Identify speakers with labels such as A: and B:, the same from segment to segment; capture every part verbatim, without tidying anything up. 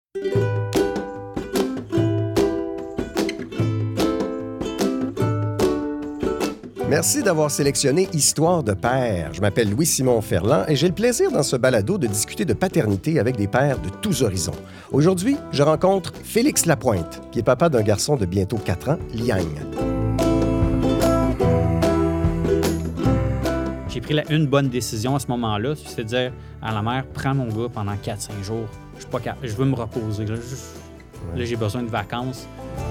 A: Merci d'avoir sélectionné Histoire de père. Je m'appelle Louis-Simon Ferland et j'ai le plaisir dans ce balado de discuter de paternité avec des pères de tous horizons. Aujourd'hui, je rencontre Félix Lapointe, qui est papa d'un garçon de bientôt quatre ans, Liang.
B: J'ai pris la, une bonne décision à ce moment-là, c'est de dire à la mère, prends mon gars pendant quatre cinq jours. Je suis pas capable, je veux me reposer. Là, je, là j'ai besoin de vacances.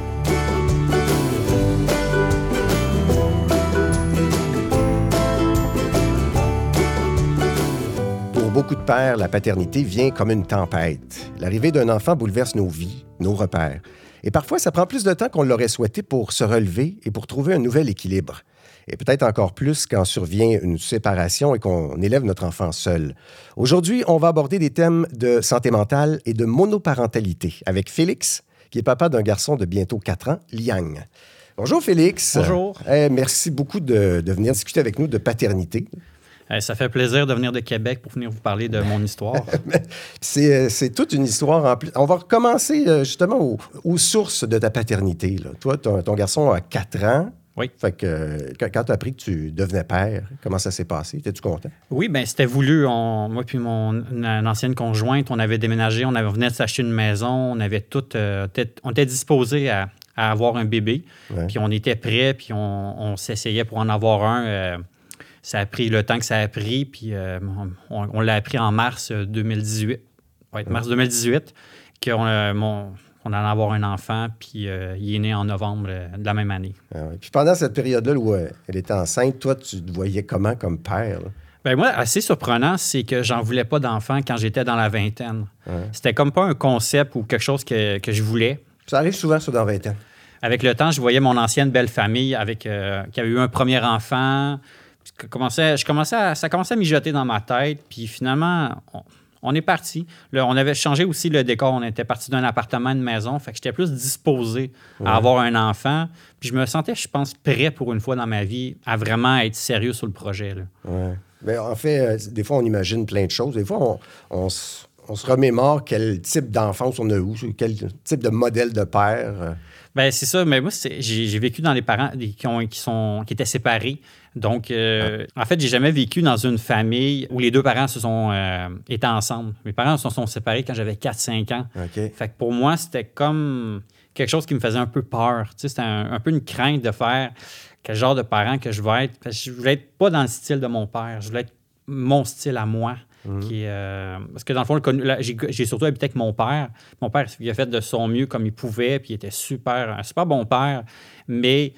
A: Pour beaucoup de pères, la paternité vient comme une tempête. L'arrivée d'un enfant bouleverse nos vies, nos repères. Et parfois, ça prend plus de temps qu'on l'aurait souhaité pour se relever et pour trouver un nouvel équilibre. Et peut-être encore plus quand survient une séparation et qu'on élève notre enfant seul. Aujourd'hui, on va aborder des thèmes de santé mentale et de monoparentalité avec Félix, qui est papa d'un garçon de bientôt quatre ans, Liang. Bonjour Félix.
B: Bonjour.
A: Eh, merci beaucoup de, de venir discuter avec nous de paternité.
B: Eh, ça fait plaisir de venir de Québec pour venir vous parler de mon histoire.
A: c'est, c'est toute une histoire en plus. On va recommencer justement aux, aux sources de ta paternité. Là. Toi, ton, ton garçon a quatre ans.
B: Oui.
A: Fait que quand, quand tu as appris que tu devenais père, comment ça s'est passé? Étais-tu content?
B: Oui, bien, c'était voulu. On, moi puis mon une ancienne conjointe, on avait déménagé, on avait, venait de s'acheter une maison, on avait tout, euh, on était disposés à, à avoir un bébé. Ouais. Puis on était prêts, puis on, on s'essayait pour en avoir un. Euh, ça a pris le temps que ça a pris, puis euh, on, on l'a appris en mars deux mille dix-huit. Ouais, mars deux mille dix-huit, qu'on euh, mon... On allait avoir un enfant, puis euh, il est né en novembre euh, de la même année.
A: Ah ouais. Puis pendant cette période-là où euh, elle était enceinte, toi, tu te voyais comment comme père?
B: Bien, moi, assez surprenant, c'est que j'en voulais pas d'enfant quand j'étais dans la vingtaine. Ouais. C'était comme pas un concept ou quelque chose que, que je voulais.
A: Ça arrive souvent, ça, dans la vingtaine.
B: Avec le temps, je voyais mon ancienne belle famille avec, euh, qui avait eu un premier enfant. Je commençais, je commençais à, ça commençait à mijoter dans ma tête, puis finalement... On, On est parti. Là, on avait changé aussi le décor. On était parti d'un appartement à une maison. Fait que j'étais plus disposé ouais. à avoir un enfant. Puis je me sentais, je pense, prêt pour une fois dans ma vie à vraiment être sérieux sur le projet. Là.
A: Ouais. Bien, en fait, euh, des fois, on imagine plein de choses. Des fois, on, on, on se remémore quel type d'enfance on a eu, quel type de modèle de père.
B: Bien, c'est ça. Mais moi, c'est, j'ai, j'ai vécu dans les parents qui, ont, qui, sont, qui étaient séparés. Donc, euh, ah. en fait, j'ai jamais vécu dans une famille où les deux parents se sont euh, étaient ensemble. Mes parents se sont séparés quand j'avais quatre cinq ans.
A: Okay.
B: Fait que pour moi, c'était comme quelque chose qui me faisait un peu peur. Tu sais, c'était un, un peu une crainte de faire quel genre de parent que je vais être. Parce que je voulais être pas dans le style de mon père. Je voulais être mon style à moi. Mm-hmm. Qui, euh, parce que dans le fond, le, là, j'ai, j'ai surtout habité avec mon père. Mon père, il a fait de son mieux comme il pouvait, puis il était super, un super bon père. Mais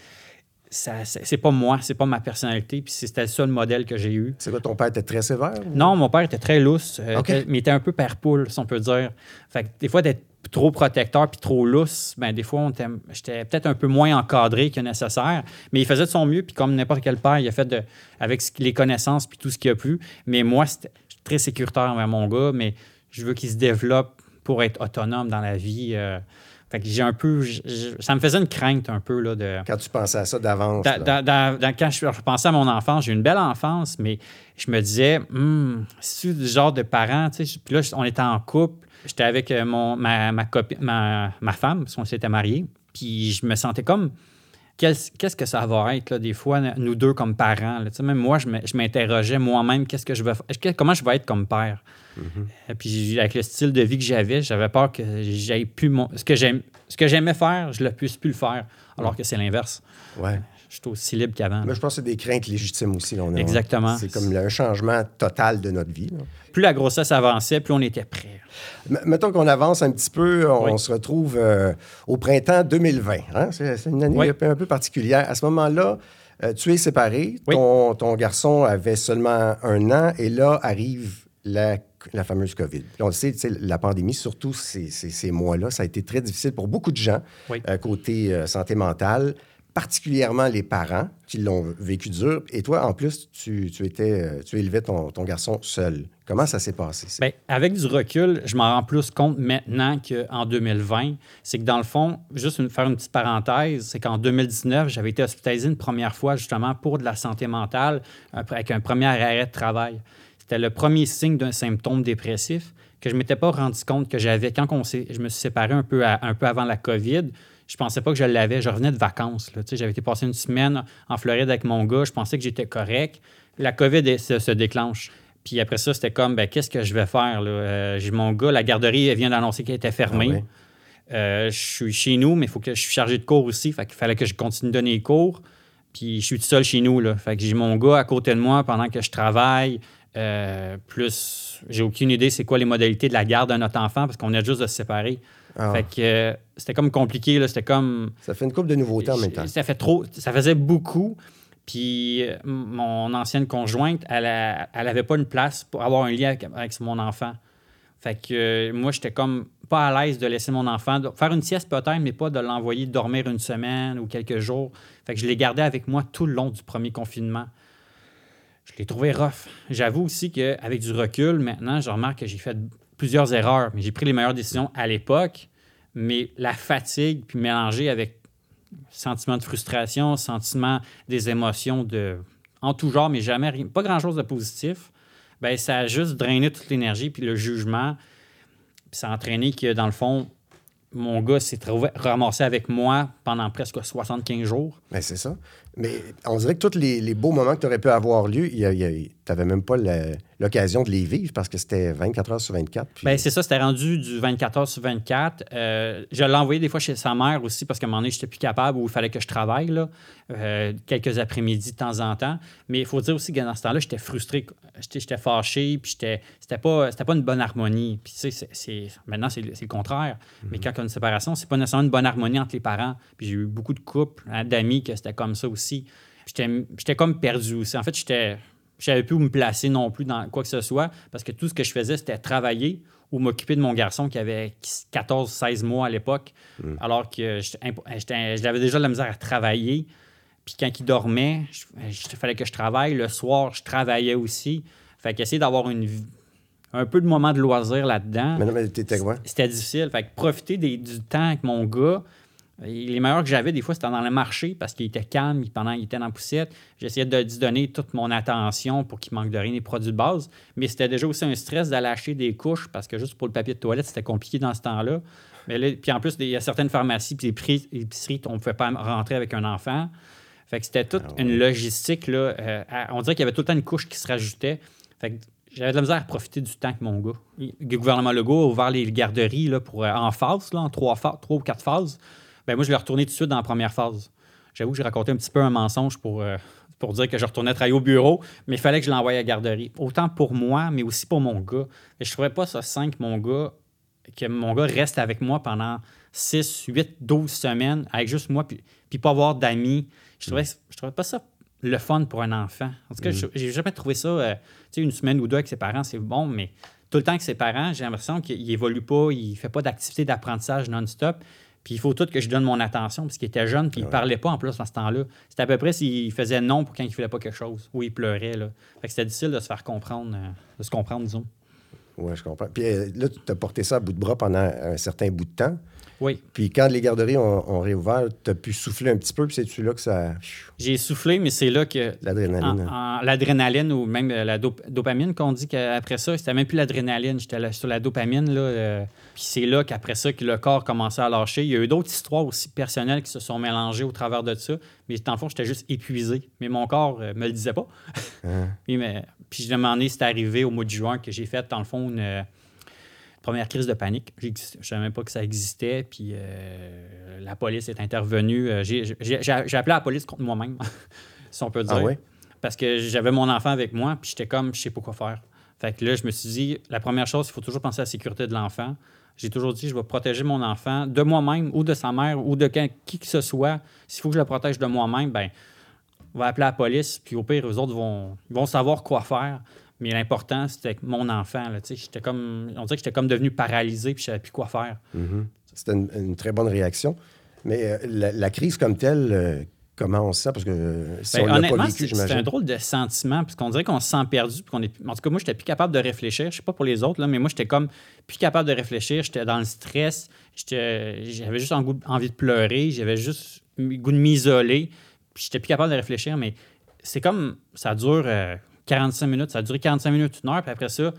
B: Ça, c'est, c'est pas moi, c'est pas ma personnalité, puis c'était ça le modèle que j'ai eu.
A: C'est quoi, ton père était très sévère? Ou...
B: Non, mon père était très lousse, euh,
A: okay.
B: était, mais il était un peu père-poule, si on peut dire. Fait que des fois, d'être trop protecteur puis trop lousse, ben des fois, on était, j'étais peut-être un peu moins encadré que nécessaire, mais il faisait de son mieux, puis comme n'importe quel père, il a fait de, avec les connaissances puis tout ce qu'il a pu. Mais moi, c'était très sécuritaire envers mon gars, mais je veux qu'il se développe pour être autonome dans la vie. Euh, Fait que j'ai un peu... Je, ça me faisait une crainte un peu, là, de...
A: Quand tu pensais à ça d'avance,
B: da, da, da, da, quand je, je pensais à mon enfance, j'ai eu une belle enfance, mais je me disais, hum, c'est du genre de parent, tu sais. Puis là, on était en couple. J'étais avec mon, ma, ma, copine, ma, ma femme, parce qu'on s'était mariés. Puis je me sentais comme... Qu'est-ce, qu'est-ce que ça va être, là, des fois, nous deux comme parents? Là, même moi, je, me, je m'interrogeais moi-même, qu'est-ce que je veux faire? Comment je vais être comme père? Mm-hmm. Puis avec le style de vie que j'avais, j'avais peur que j'aille plus mon... ce que j'aime, ce que j'aimais faire, je ne puisse plus le faire, alors que c'est l'inverse.
A: Ouais.
B: Je suis aussi libre qu'avant.
A: Mais je pense que c'est des craintes légitimes aussi. Là, on a,
B: exactement.
A: C'est comme un changement total de notre vie. Là.
B: Plus la grossesse avançait, plus on était prêts.
A: M- mettons qu'on avance un petit peu, on,
B: oui.
A: on se retrouve euh, au printemps deux mille vingt. Hein? C'est, c'est une année oui. un peu particulière. À ce moment-là, euh, tu es séparé.
B: Oui.
A: Ton, ton garçon avait seulement un an et là arrive la, la fameuse COVID. Puis on le sait, la pandémie, surtout ces, ces, ces mois-là, ça a été très difficile pour beaucoup de gens
B: oui.
A: euh, côté euh, santé mentale, particulièrement les parents qui l'ont vécu dur. Et toi, en plus, tu, tu, étais, tu élevais ton, ton garçon seul. Comment ça s'est passé?
B: Bien, avec du recul, je m'en rends plus compte maintenant qu'en deux mille vingt. C'est que dans le fond, juste une, faire une petite parenthèse, c'est qu'en deux mille dix-neuf, j'avais été hospitalisé une première fois justement pour de la santé mentale avec un premier arrêt de travail. c'était le premier signe d'un symptôme dépressif que je ne m'étais pas rendu compte que j'avais. Quand on s'est, je me suis séparé un peu, à, un peu avant la COVID, je pensais pas que je l'avais. Je revenais de vacances. Là. J'avais été passer une semaine en Floride avec mon gars. Je pensais que j'étais correct. La COVID se, se déclenche. Puis après ça, c'était comme, ben, qu'est-ce que je vais faire? Là? Euh, j'ai mon gars, la garderie elle vient d'annoncer qu'elle était fermée. Ah ouais. euh, je suis chez nous, mais il faut que je suis chargé de cours aussi. Fait qu'il fallait que je continue de donner les cours. Puis je suis tout seul chez nous. Là. Fait que j'ai mon gars à côté de moi pendant que je travaille. Euh, plus, j'ai aucune idée c'est quoi les modalités de la garde de notre enfant parce qu'on a juste de se séparer. Ah. Fait que euh, c'était comme compliqué. Là. C'était comme...
A: Ça fait une couple de nouveautés en même temps.
B: Ça fait trop... Ça faisait beaucoup. Puis euh, mon ancienne conjointe, elle n'avait pas une place pour avoir un lien avec, avec mon enfant. Fait que euh, moi, j'étais comme pas à l'aise de laisser mon enfant... De, faire une sieste peut-être, mais pas de l'envoyer dormir une semaine ou quelques jours. Fait que je l'ai gardé avec moi tout le long du premier confinement. Je l'ai trouvé rough. J'avoue aussi qu'avec du recul, maintenant, je remarque que j'ai fait plusieurs erreurs, mais j'ai pris les meilleures décisions à l'époque. Mais la fatigue, puis mélangée avec sentiment de frustration, sentiment des émotions de en tout genre, mais jamais rien, pas grand-chose de positif, bien, ça a juste drainé toute l'énergie, puis le jugement. Puis ça a entraîné que, dans le fond, mon gars s'est trouvé, ramassé avec moi pendant presque soixante-quinze jours.
A: Bien, c'est ça. Mais on dirait que tous les, les beaux moments que tu aurais pu avoir lieu, tu n'avais même pas la, l'occasion de les vivre parce que c'était vingt-quatre heures sur vingt-quatre. Puis...
B: Bien, c'est ça, c'était rendu du vingt-quatre heures sur vingt-quatre. Euh, je l'ai envoyé des fois chez sa mère aussi parce qu'à un moment donné, je n'étais plus capable ou il fallait que je travaille, là, euh, quelques après-midi de temps en temps. Mais il faut dire aussi que dans ce temps-là, j'étais frustré, j'étais, j'étais fâché, puis j'étais, c'était pas, c'était pas une bonne harmonie. Puis tu sais, c'est, c'est, maintenant, c'est, c'est le contraire. Mm-hmm. Mais quand il y a une séparation, c'est pas nécessairement une bonne harmonie entre les parents. Puis j'ai eu beaucoup de couples, hein, d'amis que c'était comme ça aussi. J'étais, j'étais comme perdu aussi. En fait, j'étais... Je ne savais plus où me placer non plus dans quoi que ce soit parce que tout ce que je faisais, c'était travailler ou m'occuper de mon garçon qui avait quatorze seize mois à l'époque, mm. alors que j'avais déjà de la misère à travailler. Puis quand il dormait, il fallait que je travaille. Le soir, je travaillais aussi. Fait qu'essayer d'avoir une, un peu de moments de loisir là-dedans,
A: mais non, mais t'étais quoi?
B: C'était difficile. Fait que profiter des, du temps avec mon gars... Les meilleurs que j'avais, des fois, c'était dans le marché parce qu'il était calme pendant qu'il était dans la poussette. J'essayais de lui donner toute mon attention pour qu'il manque de rien des produits de base. Mais c'était déjà aussi un stress d'aller acheter des couches parce que juste pour le papier de toilette, c'était compliqué dans ce temps-là. Mais là, puis en plus, il y a certaines pharmacies et les épiceries, on ne pouvait pas rentrer avec un enfant. Fait que c'était toute ah ouais. une logistique. Là, euh, on dirait qu'il y avait tout le temps une couche qui se rajoutait. Fait que j'avais de la misère à profiter du temps avec mon gars. Le gouvernement Legault a ouvert les garderies là, pour, euh, en phase, là, en trois, phases, trois ou quatre phases. Ben moi, je l'ai retourné tout de suite dans la première phase. J'avoue que j'ai raconté un petit peu un mensonge pour, euh, pour dire que je retournais travailler au bureau, mais il fallait que je l'envoie à la garderie. Autant pour moi, mais aussi pour mon gars. Et je trouvais pas ça sain que mon gars, que mon gars reste avec moi pendant six, huit, douze semaines, avec juste moi, puis, puis pas avoir d'amis. Je trouvais, mm. je trouvais pas ça le fun pour un enfant. En tout cas, mm. j'ai jamais trouvé ça, euh, tu sais, une semaine ou deux avec ses parents, c'est bon, mais tout le temps avec ses parents, j'ai l'impression qu'il évolue pas, il fait pas d'activité d'apprentissage non-stop. Puis il faut tout que je donne mon attention, parce qu'il était jeune, puis il ne ouais. parlait pas en plus dans ce temps-là. C'était à peu près s'il faisait non pour quand il ne voulait pas quelque chose, ou il pleurait. Là. Fait que c'était difficile de se faire comprendre, euh, de se comprendre, disons.
A: Oui, je comprends. Puis euh, là, tu as porté ça à bout de bras pendant un certain bout de temps.
B: Oui.
A: Puis quand les garderies ont, ont réouvert, tu as pu souffler un petit peu, puis c'est-tu là que ça...
B: J'ai soufflé, mais c'est là que...
A: L'adrénaline.
B: En, en, l'adrénaline ou même la dop- dopamine, qu'on dit qu'après ça, c'était même plus l'adrénaline, j'étais là, sur la dopamine. Là, euh, puis c'est là qu'après ça, que le corps commençait à lâcher. Il y a eu d'autres histoires aussi personnelles qui se sont mélangées au travers de ça. Mais dans le fond, j'étais juste épuisé. Mais mon corps euh, me le disait pas. Hein? Puis, mais, puis je me demandais si c'était arrivé au mois de juin que j'ai fait, dans le fond, une... Première crise de panique. Je ne savais même pas que ça existait. Puis euh, la police est intervenue. J'ai, j'ai, j'ai, j'ai appelé la police contre moi-même, si on peut dire.
A: Ah ouais?
B: Parce que j'avais mon enfant avec moi, puis j'étais comme, je sais pas quoi faire. Fait que là, je me suis dit, la première chose, il faut toujours penser à la sécurité de l'enfant. J'ai toujours dit, je vais protéger mon enfant de moi-même ou de sa mère ou de qui que ce soit. S'il faut que je le protège de moi-même, ben on va appeler la police, puis au pire, eux autres vont, ils vont savoir quoi faire. Mais l'important, c'était mon enfant. Là, j'étais comme, on dirait que j'étais comme devenu paralysé puis je ne savais plus quoi faire.
A: Mm-hmm. C'était une, une très bonne réaction. Mais euh, la, la crise comme telle, euh, comment on se sent? Parce que euh, si
B: ben,
A: on l'a pas vécu,
B: c'est,
A: j'imagine.
B: C'est un drôle de sentiment, parce qu'on dirait qu'on se sent perdu. Puis qu'on est... En tout cas, moi, je n'étais plus capable de réfléchir. Je ne sais pas pour les autres, là, mais moi, j'étais comme plus capable de réfléchir. J'étais dans le stress. J'étais... J'avais juste envie de pleurer. J'avais juste le goût de m'isoler. Puis j'étais plus capable de réfléchir, mais c'est comme... Ça dure... Euh... quarante-cinq minutes. Ça a duré quarante-cinq minutes, une heure. Puis après ça,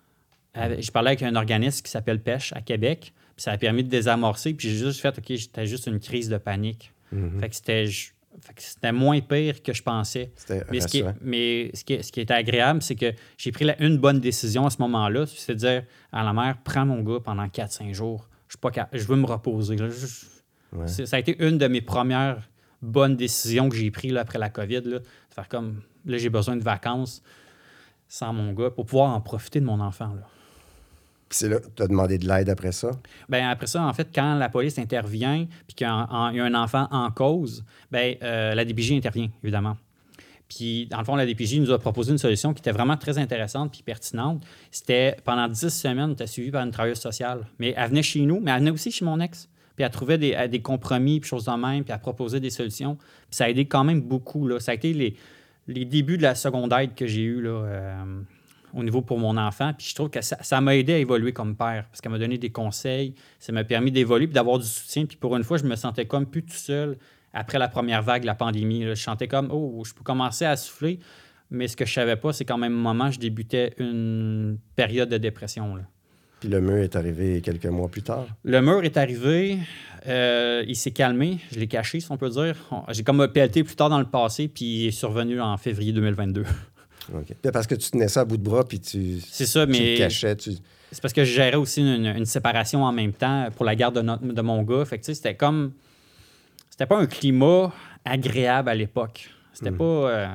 B: je parlais avec un organisme qui s'appelle Pêche à Québec. Puis ça a permis de désamorcer. Puis j'ai juste fait, OK, c'était juste une crise de panique. Mm-hmm. Fait que c'était... Fait que c'était moins pire que je pensais.
A: C'était
B: mais ce qui, est, mais ce qui, est, ce qui est agréable, c'est que j'ai pris la, une bonne décision à ce moment-là. C'est de dire à la mère, prends mon gars pendant quatre cinq jours. Je, suis pas cap- je veux me reposer. Là. Je, ouais. Ça a été une de mes premières bonnes décisions que j'ai prises là, après la COVID. Là, de faire comme, là, j'ai besoin de vacances sans mon gars pour pouvoir en profiter de mon enfant. Là.
A: Puis c'est là que tu as demandé de l'aide après ça?
B: Bien, après ça, en fait, quand la police intervient puis qu'il y a un, y a un enfant en cause, bien, euh, la D P J intervient, évidemment. Puis, dans le fond, la D P J nous a proposé une solution qui était vraiment très intéressante puis pertinente. C'était, pendant dix semaines, on était suivi par une travailleuse sociale. Mais elle venait chez nous, mais elle venait aussi chez mon ex. Puis elle trouvait des, des compromis puis choses de même, puis elle proposait des solutions. Puis ça a aidé quand même beaucoup, là. Ça a été les, les débuts de la seconde aide que j'ai eue, là, euh, au niveau pour mon enfant. Puis je trouve que ça, ça m'a aidé à évoluer comme père parce qu'elle m'a donné des conseils. Ça m'a permis d'évoluer puis d'avoir du soutien. Puis pour une fois, je me sentais comme plus tout seul après la première vague de la pandémie. Là. Je sentais comme, oh, je peux commencer à souffler. Mais ce que je savais pas, c'est qu'en même moment, je débutais une période de dépression. Là.
A: Puis le mur est arrivé quelques mois plus tard?
B: Le mur est arrivé. Euh, il s'est calmé. Je l'ai caché, si on peut dire. J'ai comme P L T plus tard dans le passé, puis il est survenu en février deux mille vingt-deux.
A: OK. Parce que tu tenais ça à bout de bras, puis tu,
B: c'est ça,
A: tu
B: mais
A: le cachais. Tu...
B: C'est parce que je gérais aussi une, une séparation en même temps pour la garde de, notre, de mon gars. Fait que, tu sais, c'était comme... C'était pas un climat agréable à l'époque. C'était mmh. pas... Euh...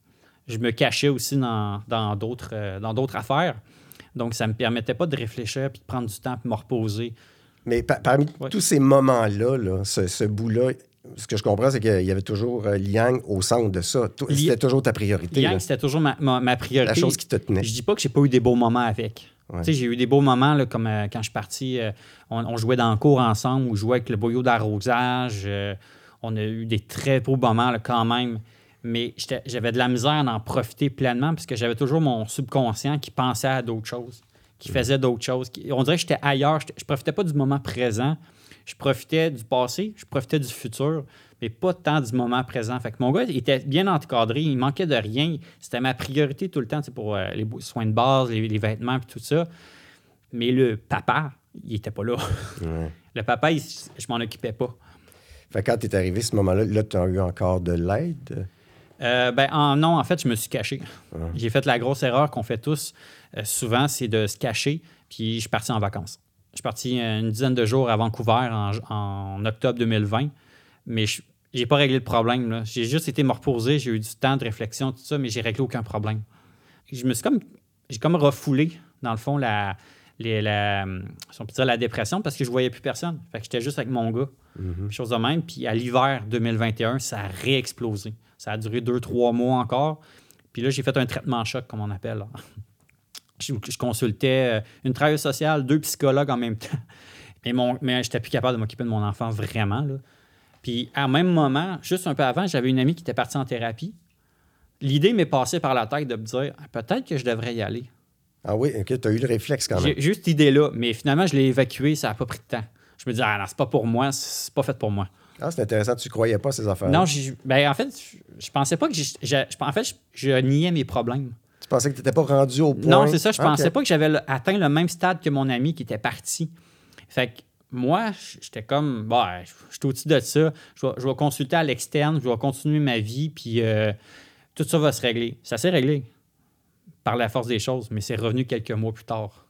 B: Je me cachais aussi dans, dans, d'autres, euh, dans d'autres affaires. Donc, ça me permettait pas de réfléchir puis de prendre du temps puis me reposer.
A: Mais par, parmi ouais. tous ces moments-là, là, ce, ce bout-là... Ce que je comprends, c'est qu'il y avait toujours euh, Liang au centre de ça. C'était Li... toujours ta priorité.
B: Liang,
A: là.
B: c'était toujours ma, ma, ma priorité.
A: La chose qui te tenait.
B: Je dis pas que j'ai pas eu des beaux moments avec. Ouais. Tu sais, j'ai eu des beaux moments, là, comme euh, quand je suis parti, euh, on, on jouait dans le cours ensemble, on jouait avec le boyau d'arrosage. Euh, on a eu des très beaux moments là, quand même. Mais j'avais de la misère d'en profiter pleinement parce que j'avais toujours mon subconscient qui pensait à d'autres choses, qui mmh. faisait d'autres choses. Qui, on dirait que j'étais ailleurs. J'étais, je profitais pas du moment présent. Je profitais du passé, je profitais du futur, mais pas tant du moment présent. Fait que mon gars il était bien encadré, il manquait de rien. C'était ma priorité tout le temps pour euh, les soins de base, les, les vêtements et tout ça. Mais le papa, il était pas là. Ouais. Le papa, il, je m'en occupais pas.
A: Fait que quand tu es arrivé ce moment-là, là, tu as eu encore de l'aide?
B: Euh, ben, en, non, en fait, je me suis caché. Ouais. J'ai fait la grosse erreur qu'on fait tous euh, souvent, c'est de se cacher, puis je suis parti en vacances. Je suis parti une dizaine de jours à Vancouver en, en octobre deux mille vingt, mais je n'ai pas réglé le problème. Là. J'ai juste été me reposer, j'ai eu du temps de réflexion, tout ça, mais j'ai réglé aucun problème. Je me suis comme, j'ai comme refoulé, dans le fond, la, les, la, si on peut dire la dépression parce que je ne voyais plus personne. Fait que j'étais juste avec mon gars. Mm-hmm. Chose de même. Puis à l'hiver deux mille vingt et un, ça a réexplosé. Ça a duré deux, trois mois encore. Puis là, j'ai fait un traitement choc, comme on appelle. Là. Je, je consultais une travailleuse sociale, deux psychologues en même temps. Mais, mon, mais je n'étais plus capable de m'occuper de mon enfant vraiment. Là. Puis, à un même moment, juste un peu avant, j'avais une amie qui était partie en thérapie. L'idée m'est passée par la tête de me dire peut-être que je devrais y aller.
A: Ah oui, OK, tu as eu le réflexe quand même.
B: J'ai juste l'idée-là, mais finalement, je l'ai évacuée, ça n'a pas pris de temps. Je me dis, ah non, c'est pas pour moi, c'est pas fait pour moi.
A: Ah, c'est intéressant, tu ne croyais pas ces affaires-là?
B: Non, ben, en fait, je pensais pas que... J'ai, j'ai, en fait, je, je niais mes problèmes.
A: Tu pensais que tu n'étais pas rendu au point?
B: Non, c'est ça. Je
A: okay.
B: pensais pas que j'avais atteint le même stade que mon ami qui était parti. Fait que moi, j'étais comme, bah, je suis au-dessus de ça. Je vais, je vais consulter à l'externe, je vais continuer ma vie, puis euh, tout ça va se régler. Ça s'est réglé par la force des choses, mais c'est revenu quelques mois plus tard.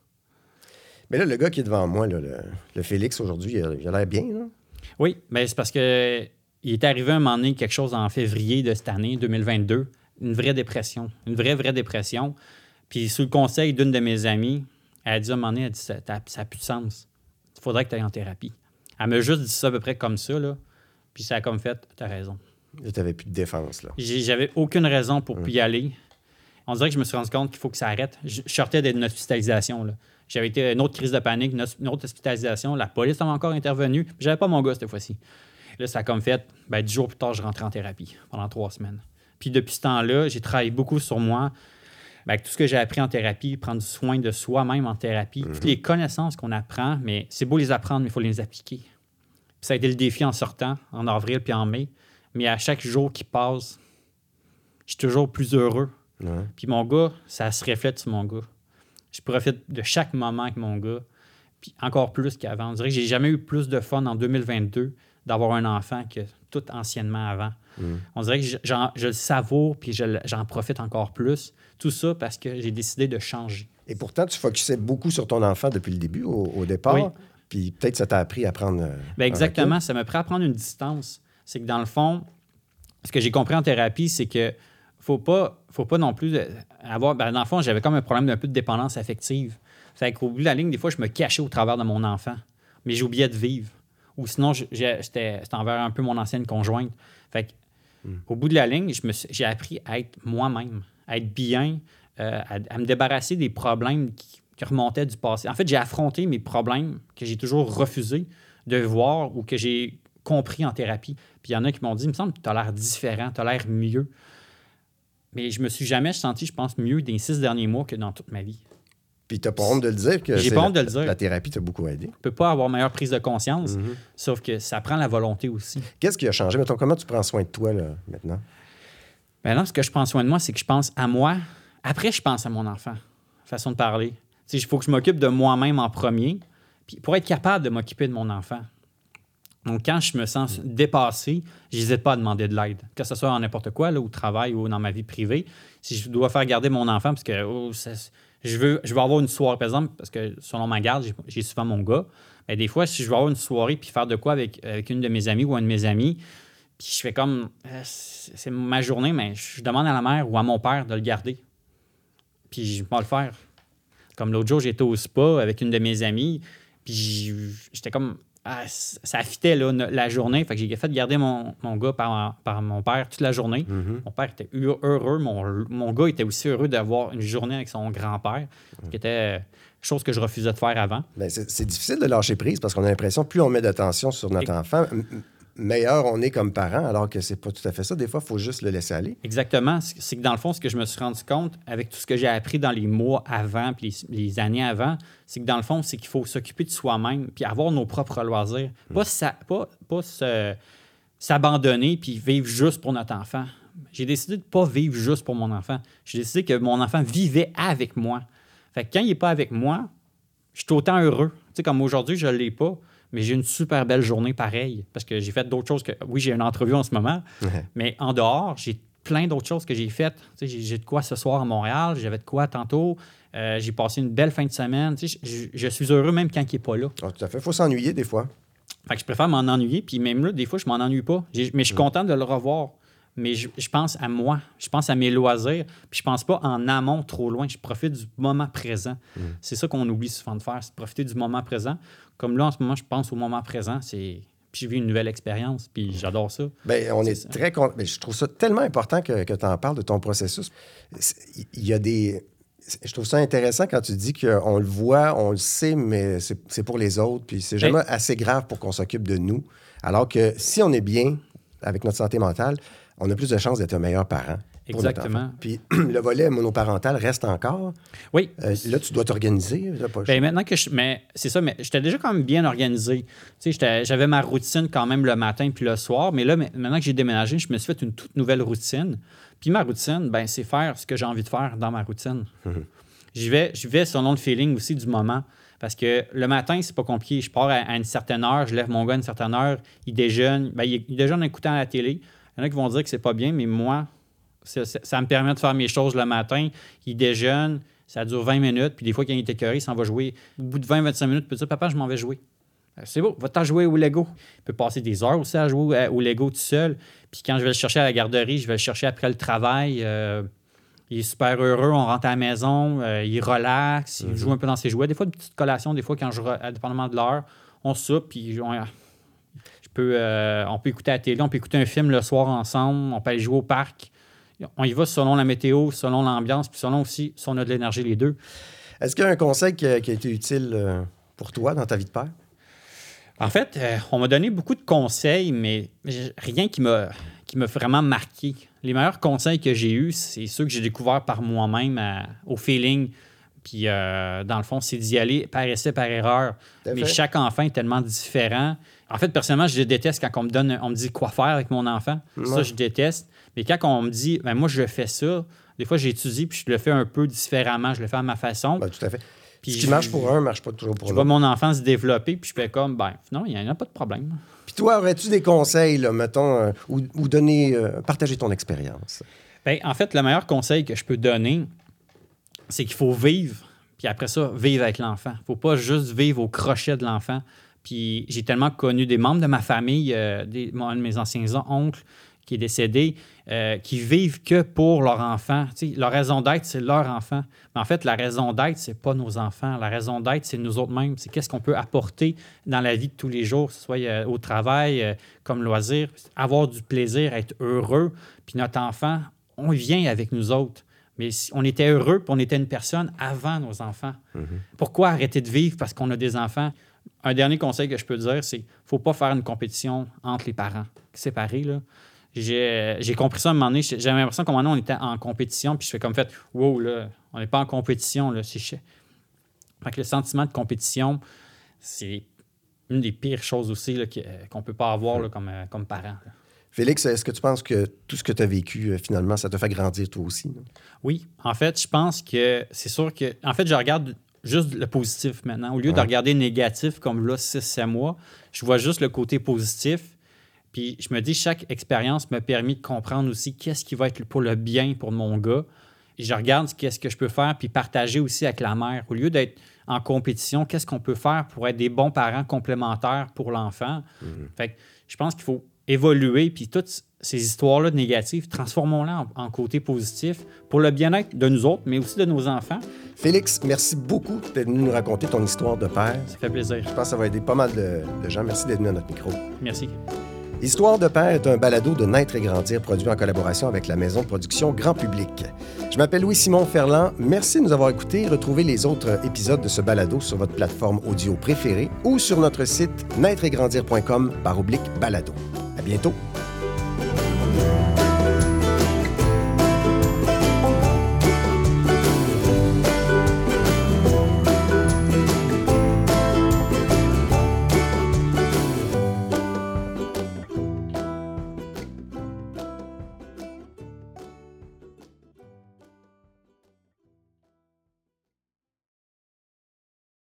A: Mais là, le gars qui est devant moi, là, le, le Félix, aujourd'hui, il a, il a l'air bien, là?
B: Oui, mais c'est parce que il est arrivé un moment donné quelque chose en février de cette année, deux mille vingt-deux. Une vraie dépression. Une vraie, vraie dépression. Puis, sous le conseil d'une de mes amies, elle a dit à un moment donné, elle a dit, ça n'a plus de sens. Il faudrait que tu ailles en thérapie. Elle m'a juste dit ça à peu près comme ça, là. Puis ça a comme fait, tu as raison.
A: Tu n'avais plus de défense, là.
B: J'avais aucune raison pour ne plus y aller. On dirait que je me suis rendu compte qu'il faut que ça arrête. Je sortais d'une hospitalisation, là. J'avais été une autre crise de panique, une autre hospitalisation. La police avait encore intervenu. Je n'avais pas mon gars cette fois-ci. Là, ça a comme fait, ben, dix jours plus tard, je rentrais en thérapie pendant trois semaines. Puis depuis ce temps-là, j'ai travaillé beaucoup sur moi. Ben, avec tout ce que j'ai appris en thérapie, prendre soin de soi-même en thérapie, mm-hmm. toutes les connaissances qu'on apprend, mais c'est beau les apprendre, mais il faut les appliquer. Puis ça a été le défi en sortant, en avril puis en mai. Mais à chaque jour qui passe, je suis toujours plus heureux.
A: Ouais.
B: Puis mon gars, ça se reflète sur mon gars. Je profite de chaque moment avec mon gars, puis encore plus qu'avant. On dirait que j'ai jamais eu plus de fun en deux mille vingt-deux d'avoir un enfant que tout anciennement avant. Mm. On dirait que j'en, je le savoure, puis je, j'en profite encore plus. Tout ça parce que j'ai décidé de changer.
A: Et pourtant, tu focusais beaucoup sur ton enfant depuis le début, au, au départ. Oui. Puis peut-être ça t'a appris à prendre... Euh,
B: Bien, exactement. Ça m'a appris à prendre une distance. C'est que dans le fond, ce que j'ai compris en thérapie, c'est que faut pas, faut pas non plus avoir... Ben, dans le fond, j'avais comme un problème d'un peu de dépendance affective. Fait qu'au bout de la ligne, des fois, je me cachais au travers de mon enfant. Mais j'oubliais de vivre. Ou sinon, j'étais, c'était envers un peu mon ancienne conjointe. Fait que, mm. au bout de la ligne, je me suis, j'ai appris à être moi-même, à être bien, euh, à, à me débarrasser des problèmes qui, qui remontaient du passé. En fait, j'ai affronté mes problèmes que j'ai toujours refusé de voir ou que j'ai compris en thérapie. Puis il y en a qui m'ont dit, il me semble que tu as l'air différent, tu as l'air mieux. Mais je me suis jamais senti, je pense, mieux dans les six derniers mois que dans toute ma vie.
A: Puis tu n'as pas honte de le dire que
B: J'ai pas honte
A: la,
B: de le dire.
A: La thérapie t'a beaucoup aidé.
B: Tu peux pas avoir meilleure prise de conscience,
A: mm-hmm.
B: sauf que ça prend la volonté aussi.
A: Qu'est-ce qui a changé? Mettons, comment tu prends soin de toi là, maintenant?
B: Maintenant, ce que je prends soin de moi, c'est que je pense à moi. Après, je pense à mon enfant. Façon de parler. Il faut que je m'occupe de moi-même en premier, puis pour être capable de m'occuper de mon enfant. Donc, quand je me sens dépassé, je n'hésite pas à demander de l'aide. Que ce soit en n'importe quoi, là, au travail ou dans ma vie privée. Si je dois faire garder mon enfant, parce que oh, ça, je, veux, je veux avoir une soirée, par exemple, parce que selon ma garde, j'ai, j'ai souvent mon gars. Bien, des fois, si je veux avoir une soirée puis faire de quoi avec, avec une de mes amies ou un de mes amis, puis je fais comme, euh, c'est, c'est ma journée, mais je demande à la mère ou à mon père de le garder. Puis je vais le faire. Comme l'autre jour, j'étais au spa avec une de mes amies, puis j'étais comme... Ah, ça fitait là, la journée. Fait que j'ai fait garder mon, mon gars par, par mon père toute la journée. Mm-hmm. Mon père était heureux. Mon, mon gars était aussi heureux d'avoir une journée avec son grand-père, mm-hmm. qui était chose que je refusais de faire avant.
A: Bien, c'est, c'est difficile de lâcher prise parce qu'on a l'impression que plus on met d'attention sur notre Et... enfant, m- meilleur on est comme parent, alors que c'est pas tout à fait ça. Des fois, il faut juste le laisser aller.
B: Exactement. C'est que dans le fond, ce que je me suis rendu compte avec tout ce que j'ai appris dans les mois avant puis les, les années avant, c'est que dans le fond, c'est qu'il faut s'occuper de soi-même puis avoir nos propres loisirs. Mmh. Pas, sa, pas, pas se, s'abandonner puis vivre juste pour notre enfant. J'ai décidé de ne pas vivre juste pour mon enfant. J'ai décidé que mon enfant vivait avec moi. Fait que quand il n'est pas avec moi, je suis autant heureux. Tu sais, comme aujourd'hui, je ne l'ai pas. Mais j'ai une super belle journée pareille parce que j'ai fait d'autres choses que... Oui, j'ai une entrevue en ce moment, ouais. Mais en dehors, j'ai plein d'autres choses que j'ai faites. Tu sais, j'ai, j'ai de quoi ce soir à Montréal, j'avais de quoi tantôt. Euh, j'ai passé une belle fin de semaine. Tu sais, je, je suis heureux même quand il n'est pas là.
A: Oh, tout à fait. Il faut s'ennuyer des fois.
B: Fait que je préfère m'en ennuyer. Puis même là, des fois, je m'en ennuie pas. J'ai, mais je suis mmh. content de le revoir. Mais je, je pense à moi. Je pense à mes loisirs. Puis je pense pas en amont trop loin. Je profite du moment présent. Mmh. C'est ça qu'on oublie souvent de faire, c'est de profiter du moment présent. Comme là, en ce moment, je pense au moment présent. C'est... Puis je vis une nouvelle expérience. Puis j'adore ça.
A: Bien, on
B: c'est
A: est
B: ça.
A: très contents. Je trouve ça tellement important que, que tu en parles de ton processus. Il y a des... Je trouve ça intéressant quand tu dis qu'on le voit, on le sait, mais c'est, c'est pour les autres. Puis c'est jamais hey. assez grave pour qu'on s'occupe de nous. Alors que si on est bien avec notre santé mentale, on a plus de chances d'être un meilleur parent.
B: Exactement.
A: Puis le volet monoparental reste encore.
B: Oui.
A: Euh, là, tu dois t'organiser. Là, pas
B: Bien, maintenant que je. Mais c'est ça, mais j'étais déjà quand même bien organisé. Tu sais, j'avais ma routine quand même le matin puis le soir. Mais là, maintenant que j'ai déménagé, je me suis fait une toute nouvelle routine. Puis ma routine, ben, c'est faire ce que j'ai envie de faire dans ma routine. Mm-hmm. J'y vais, j'y vais selon le feeling aussi du moment. Parce que le matin, c'est pas compliqué. Je pars à, à une certaine heure, je lève mon gars à une certaine heure, il déjeune. Ben, il, il déjeune en écoutant la télé. Il y en a qui vont dire que c'est pas bien, mais moi, ça, ça, ça me permet de faire mes choses le matin. Il déjeune, ça dure vingt minutes, puis des fois, quand il est écœuré, il s'en va jouer. Au bout de vingt à vingt-cinq minutes, il peut dire « Papa, je m'en vais jouer. » C'est beau, va-t'en jouer au Lego. Il peut passer des heures aussi à jouer au Lego tout seul. Puis quand je vais le chercher à la garderie, je vais le chercher après le travail. Euh, il est super heureux, on rentre à la maison, euh, il relaxe, il mm-hmm. joue un peu dans ses jouets. Des fois, une petite collation, des fois, quand je, dépendamment de l'heure, on soupe, puis on, je peux, euh, on peut écouter la télé, on peut écouter un film le soir ensemble, on peut aller jouer au parc. On y va selon la météo, selon l'ambiance, puis selon aussi si on a de l'énergie les deux.
A: Est-ce qu'il y a un conseil qui a, qui a été utile pour toi dans ta vie de père?
B: En fait, euh, on m'a donné beaucoup de conseils, mais rien qui m'a, qui m'a vraiment marqué. Les meilleurs conseils que j'ai eus, c'est ceux que j'ai découverts par moi-même, à, au feeling. Puis, euh, dans le fond, c'est d'y aller par essai, par erreur. Mais chaque enfant est tellement différent. En fait, personnellement, je déteste quand on me donne, on me dit quoi faire avec mon enfant. Ouais. Ça, je déteste. Mais quand on me dit, ben, moi, je fais ça, Des fois, j'étudie puis je le fais un peu différemment. Je le fais à ma façon.
A: Ben, tout à fait.
B: Puis
A: Ce
B: je-
A: qui marche pour un ne marche pas toujours pour
B: Je vois
A: l'autre.
B: mon enfant se développer puis je fais comme, ben non, il n'y en a pas de problème.
A: Puis toi, aurais-tu des conseils, là, mettons, euh, ou, ou donner, euh, partager ton expérience?
B: Ben, en fait, le meilleur conseil que je peux donner, c'est qu'il faut vivre, puis après ça, vivre avec l'enfant. Il ne faut pas juste vivre au crochet de l'enfant. Puis j'ai tellement connu des membres de ma famille, euh, des, un de mes anciens oncles qui est décédé, euh, qui vivent que pour leur enfant. Tu sais, leur raison d'être, c'est leur enfant. Mais en fait, la raison d'être, c'est pas nos enfants. La raison d'être, c'est nous autres mêmes. C'est qu'est-ce qu'on peut apporter dans la vie de tous les jours, que ce soit euh, au travail, euh, comme loisir, avoir du plaisir, être heureux. Puis notre enfant, on vient avec nous autres. Mais si on était heureux puis on était une personne avant nos enfants. Mm-hmm. Pourquoi arrêter de vivre parce qu'on a des enfants? Un dernier conseil que je peux dire, c'est qu'il ne faut pas faire une compétition entre les parents. Séparés, là. J'ai, j'ai compris ça à un moment donné. J'avais l'impression qu'à un moment donné, on était en compétition. Puis je fais comme fait, wow, là, on n'est pas en compétition. Là, c'est ch... Fait que le sentiment de compétition, c'est une des pires choses aussi là, qu'on ne peut pas avoir là, comme, comme parent. Là.
A: Félix, est-ce que tu penses que tout ce que tu as vécu, finalement, ça te fait grandir toi aussi? Là?
B: Oui. En fait, je pense que c'est sûr que... En fait, je regarde juste le positif maintenant. Au lieu ouais. de regarder le négatif comme là, six sept mois, je vois juste le côté positif. Puis je me dis, chaque expérience m'a permis de comprendre aussi qu'est-ce qui va être pour le bien pour mon gars. Et je regarde qu'est-ce que je peux faire, puis partager aussi avec la mère. Au lieu d'être en compétition, qu'est-ce qu'on peut faire pour être des bons parents complémentaires pour l'enfant? Mm-hmm. Fait que je pense qu'il faut évoluer, puis toutes ces histoires-là négatives, transformons-les en, en côté positif pour le bien-être de nous autres, mais aussi de nos enfants.
A: Félix, merci beaucoup d'être venu nous raconter ton histoire de père.
B: Ça fait plaisir.
A: Je pense que ça va aider pas mal de, de gens. Merci d'être venu à notre micro.
B: Merci.
A: Histoire de père est un balado de Naître et Grandir produit en collaboration avec la maison de production Grand Public. Je m'appelle Louis-Simon Ferland. Merci de nous avoir écoutés. Retrouvez les autres épisodes de ce balado sur votre plateforme audio préférée ou sur notre site naître et grandir point com barre oblique balado. À bientôt.